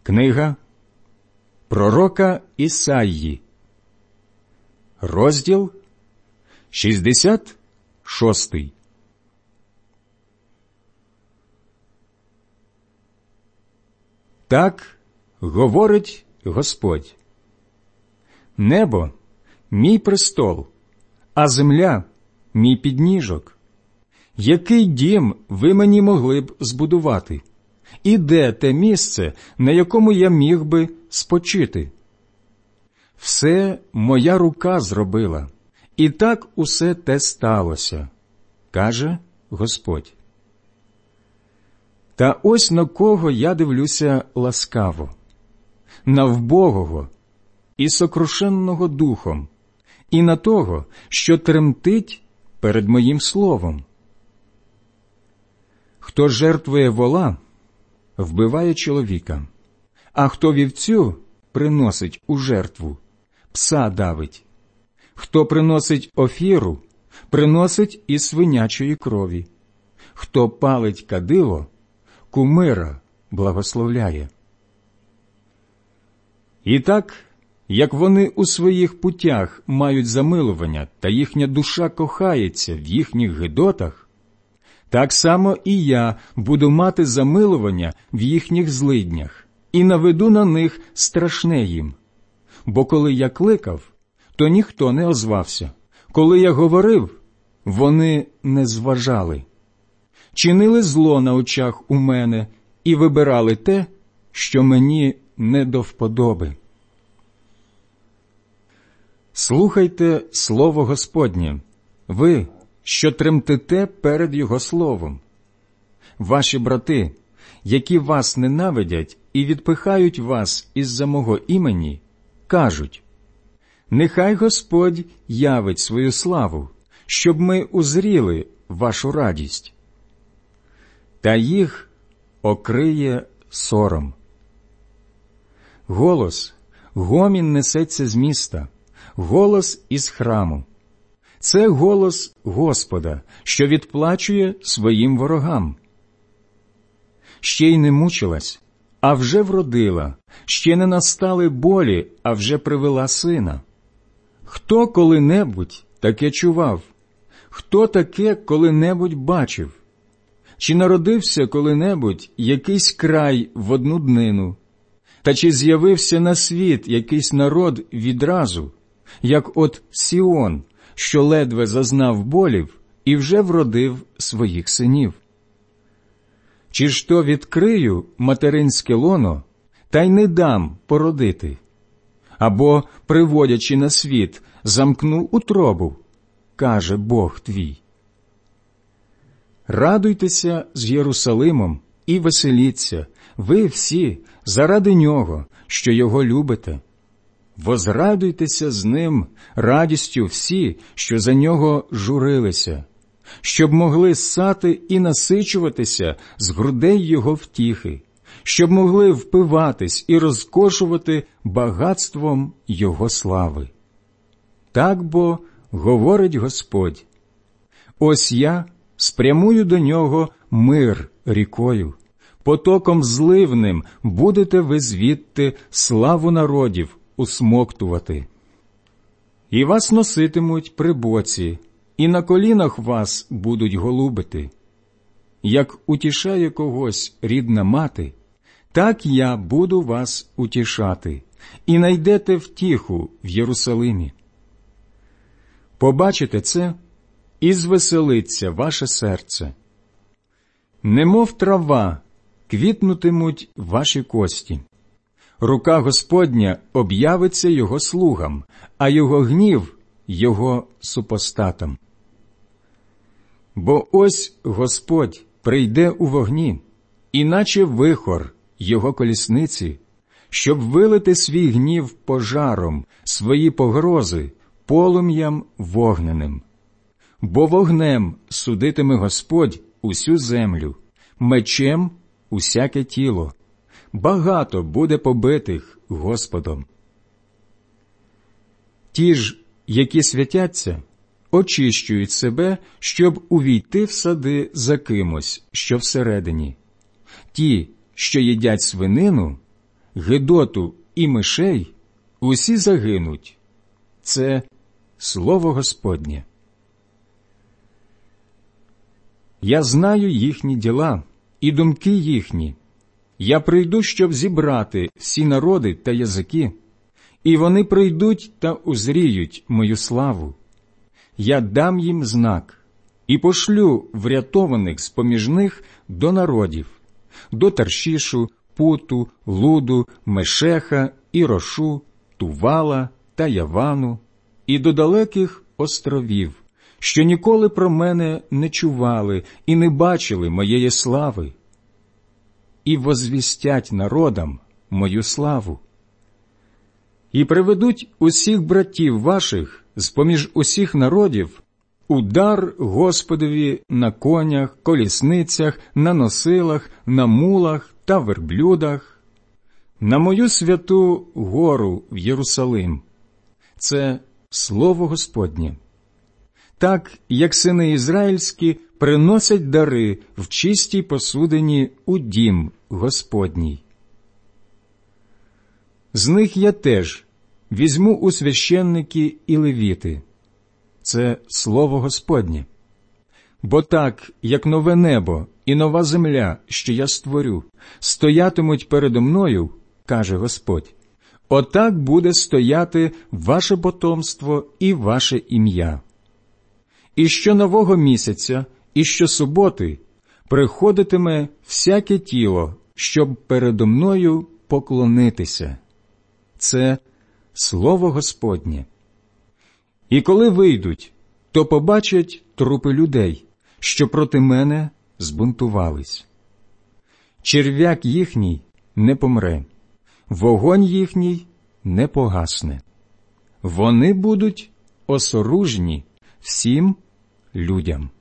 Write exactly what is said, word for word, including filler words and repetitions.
Книга пророка Ісаї, розділ шістдесят шостий. Так говорить Господь: небо – мій престол, а земля – мій підніжок. Який дім ви мені могли б збудувати? І де те місце, на якому я міг би спочити? Все моя рука зробила, і так усе те сталося, каже Господь. Та ось на кого я дивлюся ласкаво: на вбогого і сокрушенного духом, і на того, що тремтить перед моїм словом. Хто жертвує вола, вбиває чоловіка, а хто вівцю приносить у жертву, пса давить. Хто приносить офіру, приносить із свинячої крові. Хто палить кадило, кумира благословляє. І так, як вони у своїх путях мають замилування, та їхня душа кохається в їхніх гидотах, так само і я буду мати замилування в їхніх злиднях і наведу на них страшне їм. Бо коли я кликав, то ніхто не озвався. Коли я говорив, вони не зважали. Чинили зло на очах у мене і вибирали те, що мені не до вподоби. Слухайте слово Господнє, ви, що тремтите перед Його словом. Ваші брати, які вас ненавидять і відпихають вас із-за мого імені, кажуть: нехай Господь явить свою славу, щоб ми узріли вашу радість. Та їх окриє сором. Голос, гомін несеться з міста, голос із храму. Це голос Господа, що відплачує своїм ворогам. Ще й не мучилась, а вже вродила, ще не настали болі, а вже привела сина. Хто коли-небудь таке чував? Хто таке коли-небудь бачив? Чи народився коли-небудь якийсь край в одну днину? Та чи з'явився на світ якийсь народ відразу, як от Сіон, що ледве зазнав болів і вже вродив своїх синів? Чи ж то відкрию материнське лоно, та й не дам породити? Або, приводячи на світ, замкну утробу, каже Бог твій. Радуйтеся з Єрусалимом і веселіться, ви всі, заради нього, що його любите. Возрадуйтеся з ним радістю всі, що за нього журилися, щоб могли ссати і насичуватися з грудей його втіхи, щоб могли впиватись і розкошувати багатством його слави. Так бо говорить Господь: ось я спрямую до нього мир рікою, потоком зливним будете ви звідти славу народів усмоктувати. І вас носитимуть при боці, і на колінах вас будуть голубити. Як утішає когось рідна мати, так я буду вас утішати, і найдете втіху в Єрусалимі. Побачите це, і звеселиться ваше серце. Немов трава квітнутимуть ваші кості. Рука Господня об'явиться його слугам, а його гнів – його супостатам. Бо ось Господь прийде у вогні, іначе вихор його колісниці, щоб вилити свій гнів пожаром, свої погрози полум'ям вогненим. Бо вогнем судитиме Господь усю землю, мечем усяке тіло. Багато буде побитих Господом. Ті ж, які святяться, очищують себе, щоб увійти в сади за кимось, що всередині. Ті, що їдять свинину, гидоту і мишей, усі загинуть. Це слово Господнє. Я знаю їхні діла і думки їхні. Я прийду, щоб зібрати всі народи та язики, і вони прийдуть та узріють мою славу. Я дам їм знак і пошлю врятованих з-поміж них до народів, до Таршішу, Путу, Луду, Мешеха, Ірошу, Тувала та Явану, і до далеких островів, що ніколи про мене не чували і не бачили моєї слави, і возвістять народам мою славу. І приведуть усіх братів ваших з-поміж усіх народів у дар Господові на конях, колісницях, на носилах, на мулах та верблюдах, на мою святу гору в Єрусалим. Це слово Господнє. Так, як сини ізраїльські приносять дари в чистій посудині у дім Господній. З них я теж візьму у священники і левіти. Це слово Господнє. Бо так, як нове небо і нова земля, що я створю, стоятимуть передо мною, каже Господь, отак буде стояти ваше потомство і ваше ім'я. І що нового місяця, і що суботи приходитиме всяке тіло, щоб передо мною поклонитися. Це слово Господнє. І коли вийдуть, то побачать трупи людей, що проти мене збунтувались. Черв'як їхній не помре, вогонь їхній не погасне. Вони будуть осоружні всім людям.